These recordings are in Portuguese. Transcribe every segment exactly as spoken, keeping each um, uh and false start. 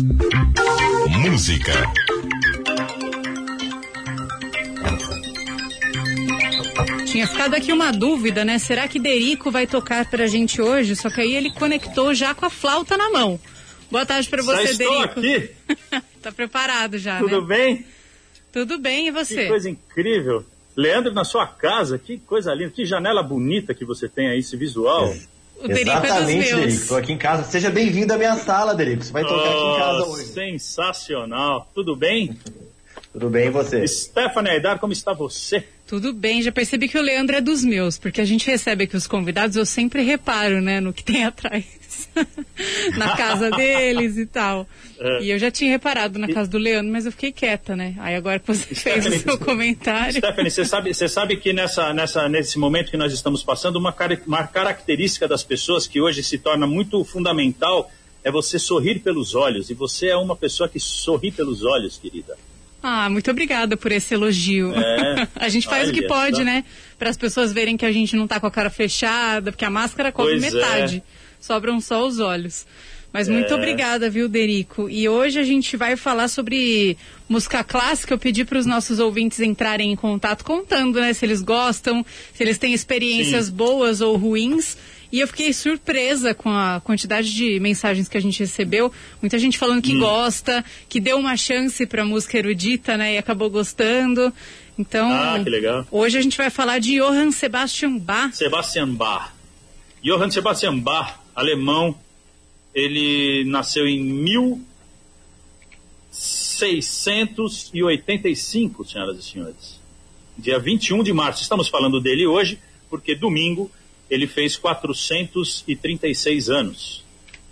Música. Tinha ficado aqui uma dúvida, né? Será que Derico vai tocar pra gente hoje? Só que aí ele conectou já com a flauta na mão. Boa tarde pra você, já estou Derico. Aqui. Tá preparado já, Tudo né? Tudo bem? Tudo bem, e você? Que coisa incrível. Leandro, na sua casa, que coisa linda, que janela bonita que você tem aí, esse visual. É. O Exatamente, é Derico. Estou aqui em casa. Seja bem-vindo à minha sala, Derico. Você vai tocar oh, aqui em casa hoje. Sensacional. Tudo bem? Tudo bem, e você? Stephanie Aidar, como está você? Tudo bem, já percebi que o Leandro é dos meus, porque a gente recebe aqui os convidados, eu sempre reparo, né, no que tem atrás, na casa deles e tal. É. E eu já tinha reparado na casa do Leandro, mas eu fiquei quieta, né? Aí agora que você fez Stephanie, o seu comentário... Stephanie, você sabe, você sabe que nessa, nessa, nesse momento que nós estamos passando, uma, uma característica das pessoas que hoje se torna muito fundamental é você sorrir pelos olhos, e você é uma pessoa que sorri pelos olhos, querida. Ah, muito obrigada por esse elogio. É, a gente faz olha, o que pode, tá? Né? Para as pessoas verem que a gente não tá com a cara fechada, porque a máscara cobre pois metade. É. Sobram só os olhos. Mas é. Muito obrigada, viu, Derico? E hoje a gente vai falar sobre música clássica. Eu pedi para os nossos ouvintes entrarem em contato contando, né? Se eles gostam, se eles têm experiências Sim. boas ou ruins. E eu fiquei surpresa com a quantidade de mensagens que a gente recebeu. Muita gente falando que hum. gosta, que deu uma chance para música erudita, né? E acabou gostando. Então, ah, que legal. Hoje a gente vai falar de Johann Sebastian Bach. Sebastian Bach. Johann Sebastian Bach, alemão. Ele nasceu em mil seiscentos e oitenta e cinco, senhoras e senhores. Dia vinte e um de março. Estamos falando dele hoje, porque domingo... ele fez quatrocentos e trinta e seis anos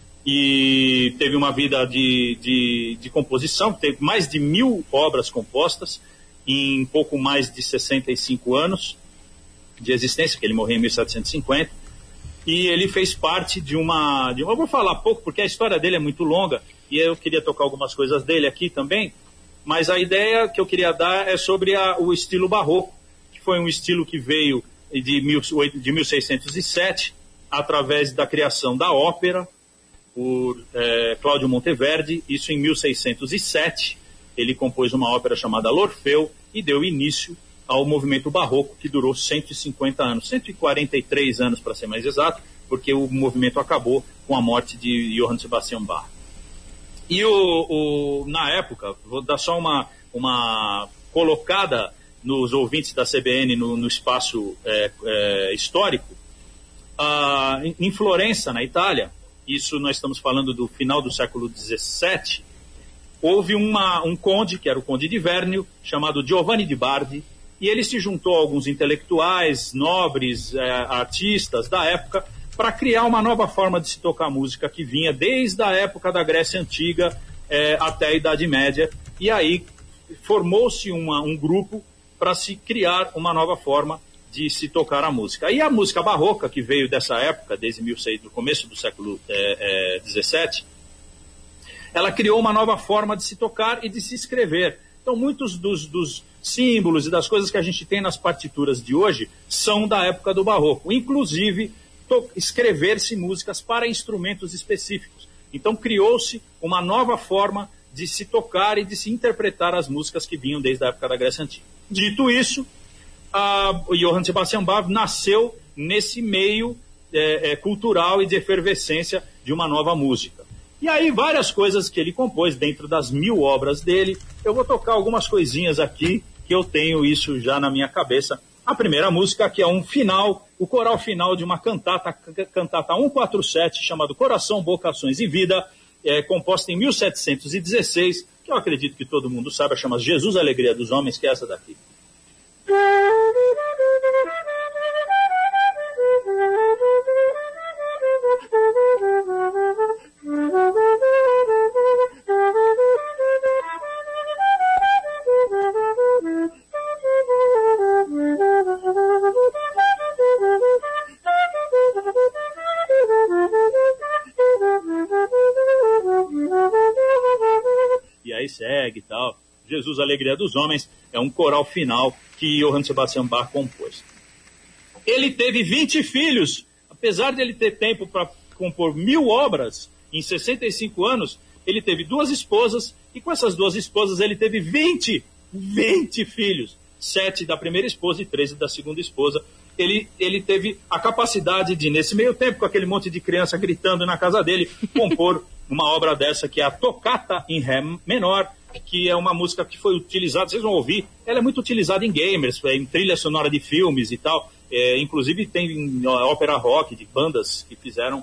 e teve uma vida de, de, de composição, teve mais de mil obras compostas em pouco mais de sessenta e cinco anos de existência, porque ele morreu em mil setecentos e cinquenta, e ele fez parte de uma, de uma... Eu vou falar pouco, porque a história dele é muito longa, e eu queria tocar algumas coisas dele aqui também, mas a ideia que eu queria dar é sobre a, o estilo barroco, que foi um estilo que veio De, mil, de mil seiscentos e sete, através da criação da ópera por é, Cláudio Monteverdi. Isso em mil seiscentos e sete, ele compôs uma ópera chamada L'Orfeu e deu início ao movimento barroco, que durou cento e cinquenta anos, cento e quarenta e três anos para ser mais exato, porque o movimento acabou com a morte de Johann Sebastian Bach. E o, o, na época, vou dar só uma, uma colocada nos ouvintes da C B N no, no espaço é, é, histórico, ah, em, em Florença, na Itália, isso nós estamos falando do final do século dezessete, houve uma, um conde, que era o conde de Vernio, chamado Giovanni di Bardi, e ele se juntou a alguns intelectuais, nobres, é, artistas da época, para criar uma nova forma de se tocar música que vinha desde a época da Grécia Antiga é, até a Idade Média, e aí formou-se uma, um grupo para se criar uma nova forma de se tocar a música. E a música barroca, que veio dessa época, desde mil e seiscentos, do começo do século dezessete, ela criou uma nova forma de se tocar e de se escrever. Então, muitos dos, dos símbolos e das coisas que a gente tem nas partituras de hoje são da época do barroco. Inclusive, escrever-se músicas para instrumentos específicos. Então, criou-se uma nova forma de se tocar e de se interpretar as músicas que vinham desde a época da Grécia Antiga. Dito isso, a, o Johann Sebastian Bach nasceu nesse meio é, é, cultural e de efervescência de uma nova música. E aí várias coisas que ele compôs dentro das mil obras dele, eu vou tocar algumas coisinhas aqui, que eu tenho isso já na minha cabeça. A primeira música, que é um final, o coral final de uma cantata, cantata cento e quarenta e sete, chamado Coração, Vocações e Vida, é, composta em mil setecentos e dezesseis, que eu acredito que todo mundo sabe, chama Jesus, Alegria dos Homens, que é essa daqui. E aí segue e tal. Jesus, Alegria dos Homens, é um coral final que Johann Sebastian Bach compôs. Ele teve vinte filhos, apesar de ele ter tempo para compor mil obras em sessenta e cinco anos, ele teve duas esposas, e com essas duas esposas ele teve vinte, vinte filhos. Sete da primeira esposa e treze da segunda esposa. Ele, ele teve a capacidade de, nesse meio tempo, com aquele monte de criança gritando na casa dele, compor uma obra dessa, que é a Tocata em Ré menor, que é uma música que foi utilizada, vocês vão ouvir, ela é muito utilizada em gamers, em trilha sonora de filmes e tal, é, inclusive tem ópera rock de bandas que fizeram.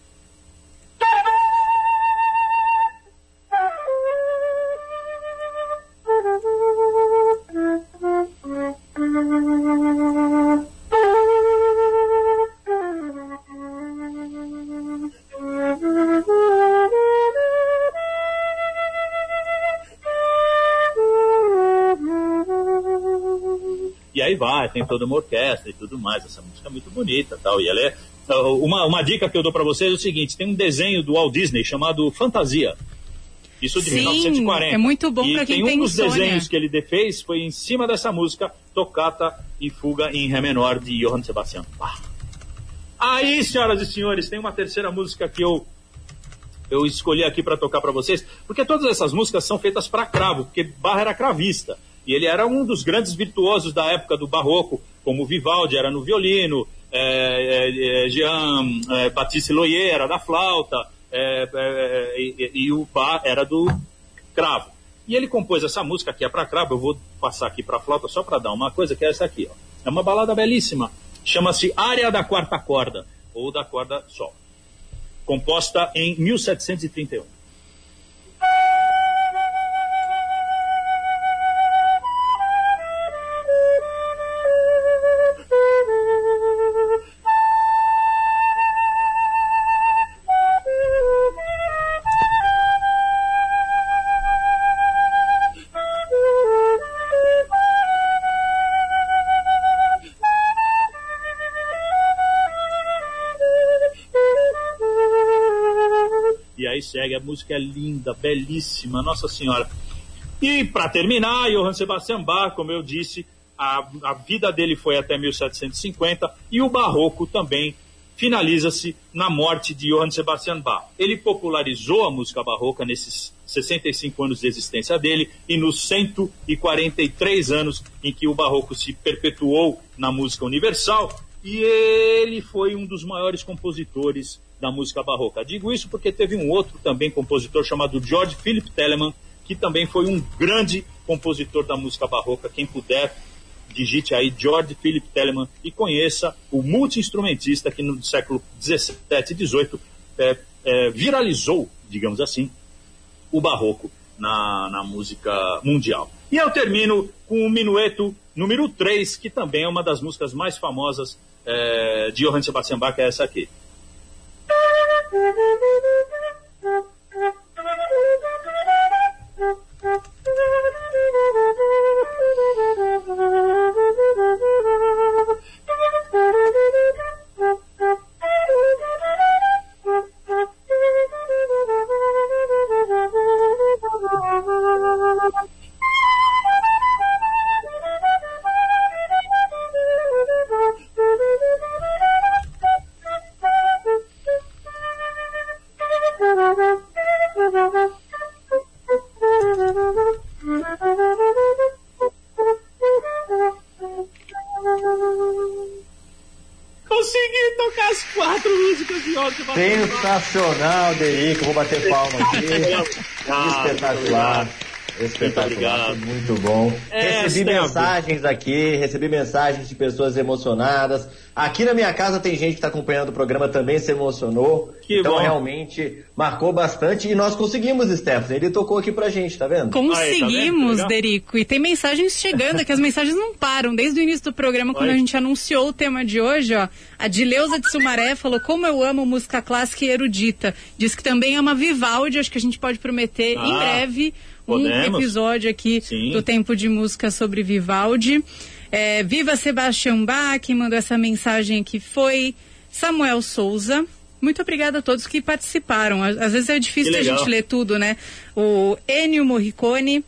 E aí vai, tem toda uma orquestra e tudo mais, essa música é muito bonita, tal, e ela é... Uma, uma dica que eu dou para vocês é o seguinte, tem um desenho do Walt Disney chamado Fantasia, isso de Sim, mil novecentos e quarenta. É muito bom para quem tem tem um dos insônia. desenhos que ele fez foi em cima dessa música, Tocata e Fuga em Ré menor, de Johann Sebastian Bach. Aí, senhoras e senhores, tem uma terceira música que eu eu escolhi aqui para tocar para vocês, porque todas essas músicas são feitas para cravo, porque Bach era cravista. E ele era um dos grandes virtuosos da época do barroco, como Vivaldi era no violino, é, é, Jean é, Baptiste Loyer era da flauta, é, é, e, e o Bach era do cravo. E ele compôs essa música que é para cravo, eu vou passar aqui para flauta só para dar uma coisa, que é essa aqui. Ó. É uma balada belíssima, chama-se Área da Quarta Corda, ou da corda sol, composta em mil setecentos e trinta e um. Segue, a música é linda, belíssima, Nossa Senhora. E para terminar, Johann Sebastian Bach, como eu disse, a, a vida dele foi até mil setecentos e cinquenta e o barroco também finaliza-se na morte de Johann Sebastian Bach. Ele popularizou a música barroca nesses sessenta e cinco anos de existência dele e nos cento e quarenta e três anos em que o barroco se perpetuou na música universal, e ele foi um dos maiores compositores da música barroca. Digo isso porque teve um outro também compositor chamado George Philip Telemann, que também foi um grande compositor da música barroca. Quem puder, digite aí George Philip Telemann e conheça o multi-instrumentista que no século dezessete e dezoito é, é, viralizou, digamos assim, o barroco na, na música mundial. E eu termino com o Minueto número três, que também é uma das músicas mais famosas é, de Johann Sebastian Bach, é essa aqui. Sensacional, Derico, vou bater palma aqui. Ah, espetacular. Espetacular, muito, muito bom. É, recebi mensagens aqui, recebi mensagens de pessoas emocionadas. Aqui na minha casa tem gente que está acompanhando o programa, também se emocionou. Que então bom. Realmente marcou bastante e nós conseguimos, Stephanie. Ele tocou aqui pra gente, tá vendo? Conseguimos, aí, tá Derico. E tem mensagens chegando, que as mensagens não param. Desde o início do programa, quando Oi. a gente anunciou o tema de hoje, ó, a Dileuza de Sumaré falou: como eu amo música clássica e erudita. Diz que também ama Vivaldi. Acho que a gente pode prometer ah. em breve um Podemos. episódio aqui Sim. do Tempo de Música sobre Vivaldi. É, Viva Sebastian Bach, quem mandou essa mensagem aqui foi Samuel Souza. Muito obrigada a todos que participaram. Às vezes é difícil a gente ler tudo, né? O Ennio Morricone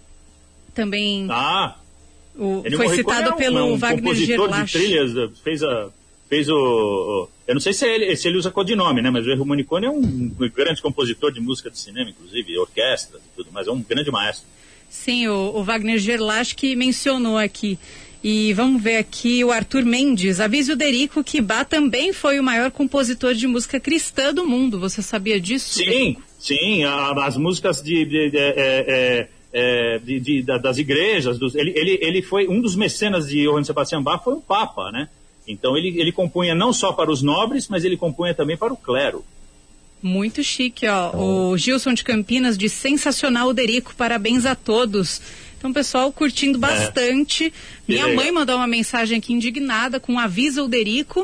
também ah, o, Ennio foi Morricone citado é um, pelo é um Wagner compositor Gerlach. de trilhas, fez a fez o, o... Eu não sei se ele, se ele usa codinome, né? Mas o Ennio Morricone é um grande compositor de música de cinema, inclusive, orquestra e tudo, mas é um grande maestro. Sim, o, o Wagner Gerlach que mencionou aqui. E vamos ver aqui o Arthur Mendes. Avise o Derico que Bach também foi o maior compositor de música cristã do mundo. Você sabia disso? Sim, Derico? sim. A, as músicas de... de, de, é, é, de, de das igrejas, dos, ele, ele, ele foi um dos mecenas de Johann Sebastian Bach, foi um papa, né? Então ele, ele compunha não só para os nobres, mas ele compunha também para o clero. Muito chique, ó. O Gilson de Campinas diz: sensacional o Derico, parabéns a todos. Então, pessoal, curtindo bastante. É. Minha legal. mãe mandou uma mensagem aqui indignada com avisa o Derico.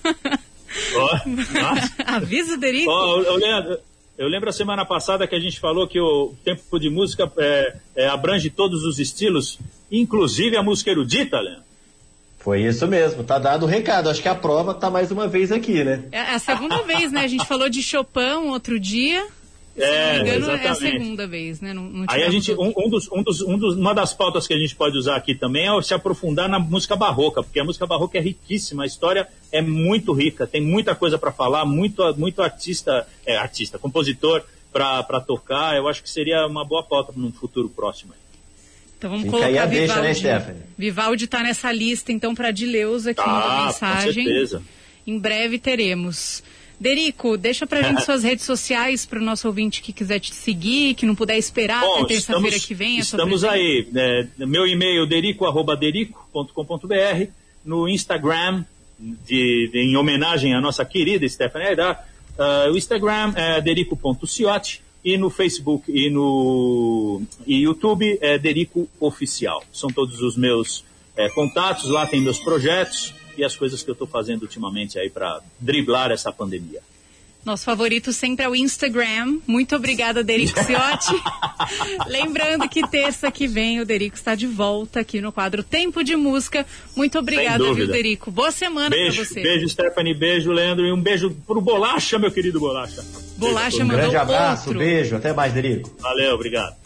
Oh, avisa o Derico. Oh, eu, lembro, eu lembro a semana passada que a gente falou que o tempo de música é, é, abrange todos os estilos, inclusive a música erudita, Leandro. Foi isso mesmo, tá dado o recado. Acho que a prova tá mais uma vez aqui, né? É a segunda vez, né? A gente falou de Chopin outro dia. Se é, não me engano, exatamente. é a segunda vez, né? Não, não Aí a gente, um, um dos, um dos, um dos, uma das pautas que a gente pode usar aqui também é se aprofundar na música barroca, porque a música barroca é riquíssima, a história é muito rica, tem muita coisa para falar, muito, muito artista, é, artista, compositor para tocar. Eu acho que seria uma boa pauta num futuro próximo. Então vamos Fica colocar aí a Vivaldi. deixa, né, Stephanie? Vivaldi está nessa lista, então, para Dileuza, que ah, mandou mensagem. Com certeza. Em breve teremos. Derico, deixa pra gente suas redes sociais para o nosso ouvinte que quiser te seguir, que não puder esperar Bom, até terça-feira que vem. Estamos aí. Né, meu e-mail derico arroba derico ponto com ponto br, no Instagram, de, de, em homenagem à nossa querida Stephanie Aidar, uh, o Instagram é derico ponto ciotti. E no Facebook e no e YouTube é Derico Oficial. São todos os meus é, contatos, lá tem meus projetos e as coisas que eu estou fazendo ultimamente aí para driblar essa pandemia. Nosso favorito sempre é o Instagram. Muito obrigada, Derico Ciotti. Lembrando que terça que vem o Derico está de volta aqui no quadro Tempo de Música. Muito obrigada, viu, Derico? Boa semana para você. Beijo, Stephanie. Beijo, Leandro. E um beijo pro Bolacha, meu querido Bolacha. Bolacha um mandou grande abraço, outro. beijo. Até mais, Derico. Valeu, obrigado.